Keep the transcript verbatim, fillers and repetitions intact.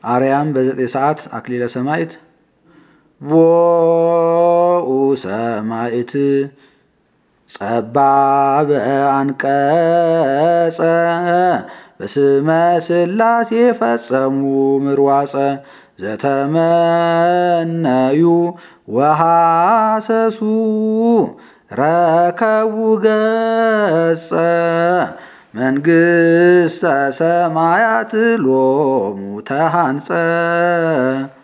አርያም በዘጠኝ ሰዓት አክሊለ ሰማዕት ቦኡ ሰማዕት ጸባበ አንቀጸ በስመ ሥላሴ ፈጸሙ ምርዋፀ ዘተመነዩ ወሐሰሱ ረከቡ ገጸ መንግሥተ ሰማያት ሎሙ ተሃንጸ